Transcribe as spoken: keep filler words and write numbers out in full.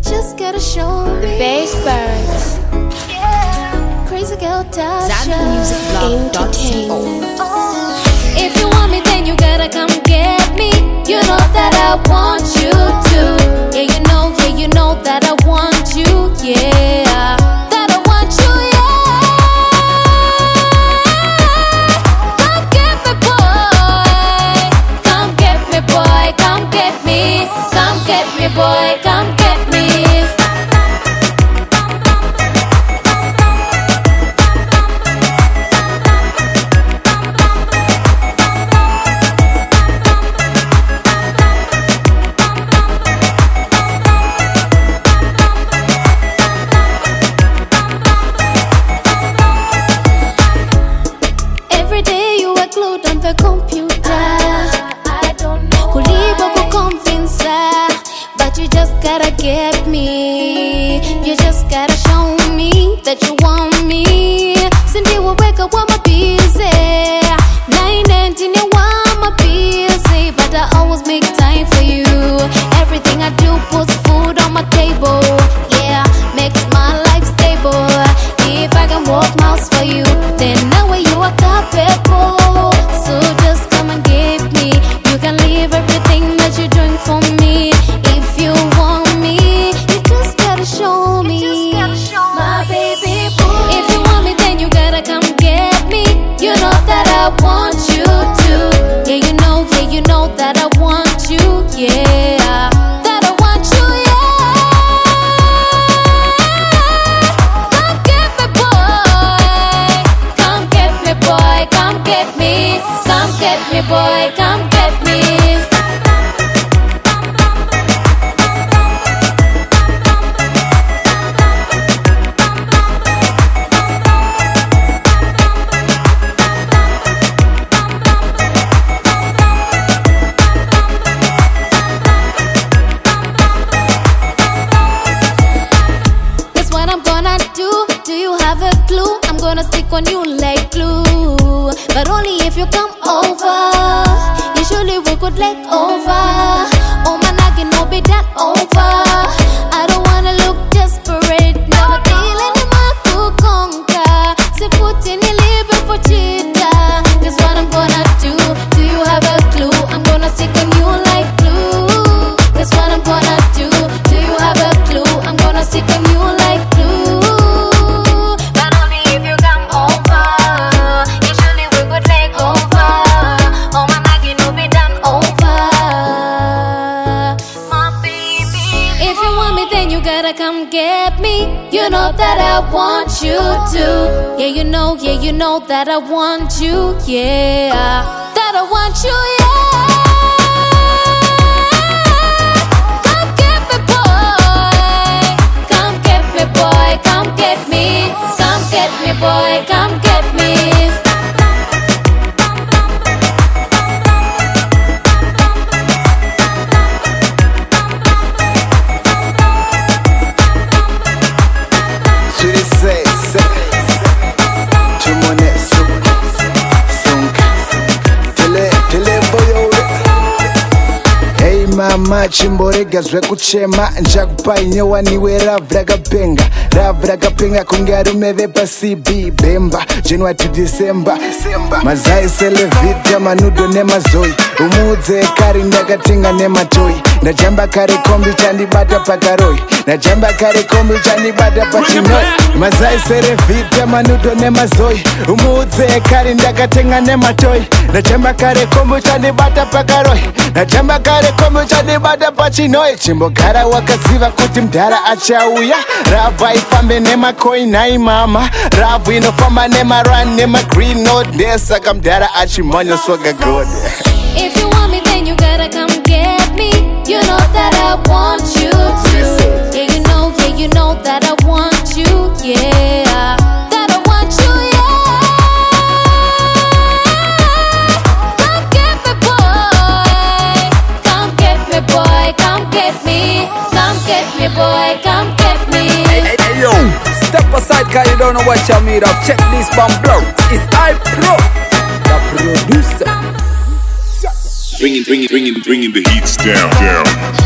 just gotta show me. The Bass Birds. Yeah. Crazy girl Tasha. Zambia Music Blog dot co. If you want me, then you gotta come get me. You know that I want you to. Yeah, you know, yeah, you know that I want you. Yeah, that I want you. Yeah. Come get me, boy. Come get me, boy. Come get me. Come get me, boy. Come get me. The computer, I don't know Kuliba kukonvinsa, but you just gotta get me. You just gotta show me that you want me. Cindy will wake up while I'm busy. Nine and ten while I'm busy, but I always make time for you. Everything I do puts food on my table. Yeah, makes my life stable. If I can walk miles for you, then now you are capable. So just come and give me. You can leave everything that you're doing for me. If you want me, you just gotta show me. My baby boo. If you want me, then you gotta come get me. You know that I want you to. Yeah, you know, yeah, you know that I want you. Yeah, that I want you. Yeah. Come get me, boy. Come get me, boy. Come get me. Come get me, boy, come get me. That's what I'm gonna do. Do you have a clue? I'm gonna stick on you like glue, but only if you come over. Usually we could leg over. Oh my nagging no be done over. I don't wanna look desperate. Never dealing in my kukonka. Se put in a little for cheetah. This what I'm gonna do. Do you have a clue? I'm gonna stick on you like glue. That's what I'm gonna do. Do you have a clue? I'm gonna stick on you like glue. But only if you come over. Usually we could leg over. Oh my nagging no be done over. My baby. If you want me, then you gotta come get me. You know that I want you to. Yeah, you know, yeah, you know that I want you. Yeah, that I want you. Yeah. Come get me, boy. Come get me, boy. Come get me. Come get me, boy. Come get me. Mama chimborega zve kuchema nchakupa inyewa niwe rav rakapenga rav rakapenga kunge arume vepasi B Bemba January to December mazai selevita manudo nemazoi umuudze kari ndakatenga nematoi ndajamba kare kombi chandibata pakaroi ndajamba kare kombi chandibata pachinoi mazai selevita manudo nemazoi umuudze kari ndakatenga nematoi ndajamba kare kombi chandibata pakaroi ndajamba kare kombi chandibata pachinoi chimbogara wakaziva kuti mdhara achauya ravu aifambe nemakoi nai mama ravu inofamba nemaran nemagreen note ndesaka mdhara achimhanya swaga god. If you want me, then you gotta come get me. You know that I want you to. Yeah, you know, yeah, you know that I want you. Yeah, that I want you. Yeah. Come get me, boy. Come get me, boy. Come get me. Come get me, boy. Come get me. Hey, hey, hey, yo. Step aside, cause you don't know what you're made of. Check this bomb blow. It's I Pro, the producer. Bringing, bringing, bringing, bringing the heats down, down.